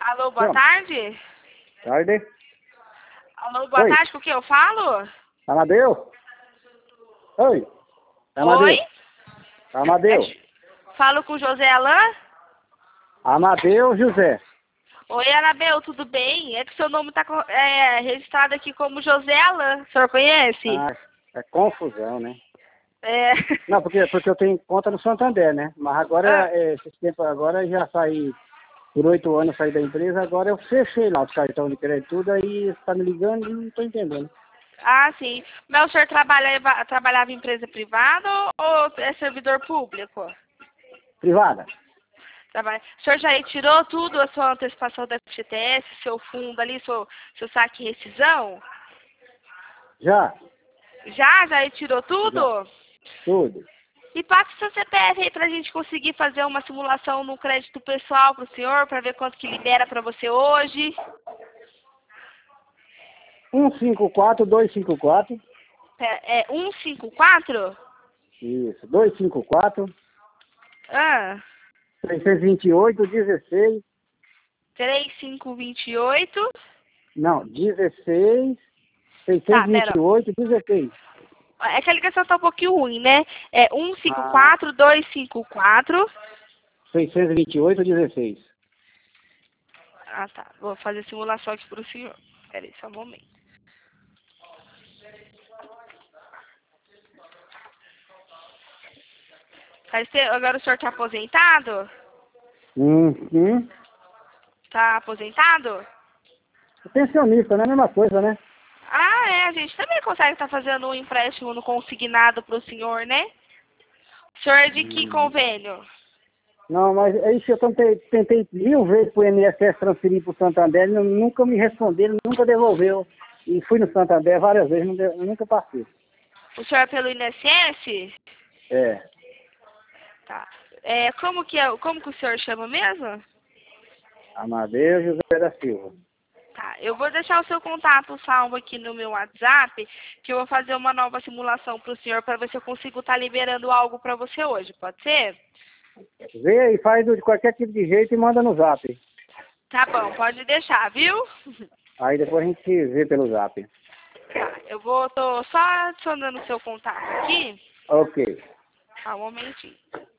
Alô, boa Chama. tarde. Tarde. Alô, boa Oi. tarde, com quem eu falo? Amadeu? Oi. Amadeu. Oi? Amadeu. Falo com José Alain? Amadeu José. Oi, Anabel, tudo bem? É que seu nome está registrado aqui como José Alain. O senhor conhece? Ah, é confusão, né? É. Não, porque eu tenho conta no Santander, né? Mas agora, Ah, esse tempo agora, eu já saí, por 8 anos saí da empresa, agora eu fechei lá os cartões de crédito tudo, aí você tá me ligando e não tô entendendo. sim. Mas o senhor trabalhava em empresa privada ou é servidor público? Privada? O senhor já retirou tudo, a sua antecipação da FGTS, seu fundo ali, seu saque e rescisão? Já? Já retirou Já. tudo? Tudo. E passa o seu CPF aí pra gente conseguir fazer uma simulação no crédito pessoal pro senhor, pra ver quanto que libera pra você hoje. 154254. É 154? Isso. 254. Ah, 628, 3528. Não, 16, Tá, pera. 628, 16. É que a ligação tá um pouquinho ruim, né? É Ah, 154254. 628, 16. Ah, tá. Vou fazer a simulação aqui pro senhor. Pera aí, só um momento. Agora o senhor tá aposentado? Uhum. Tá aposentado? Pensionista, não é a mesma coisa, né? Ah, a gente também consegue estar fazendo um empréstimo no consignado pro senhor, né? O senhor é de que convênio? Não, mas é isso que eu tentei 1000 vezes pro INSS transferir pro Santander, nunca me responderam, nunca devolveu. E fui no Santander várias vezes, nunca passei. O senhor é pelo INSS? É, Tá. Como que o senhor chama mesmo? Amadeu José da Silva. Tá, eu vou deixar o seu contato salvo aqui no meu WhatsApp, que eu vou fazer uma nova simulação pro senhor para ver se eu consigo estar liberando algo para você hoje, pode ser? Vê e faz de qualquer tipo de jeito e manda no zap. Tá bom, pode deixar, viu? Aí depois a gente se vê pelo zap. Tá, tô só adicionando o seu contato aqui. Ok. Tá, um momentinho.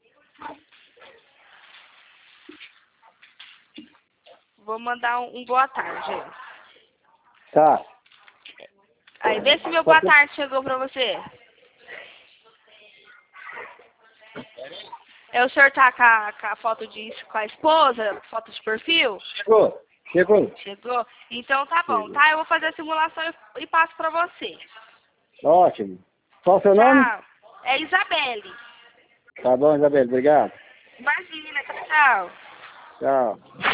Vou mandar um boa tarde. Tá. Aí, vê se meu boa Qualquer... tarde chegou pra você. O senhor tá com a foto com a esposa, foto de perfil? Chegou. Chegou. Chegou? Então tá bom, Chegou. tá? Eu vou fazer a simulação e passo pra você. Ótimo. Qual o seu nome? Tchau. É Isabelle. Tá bom, Isabel. Obrigado. Imagina, tchau. Tchau.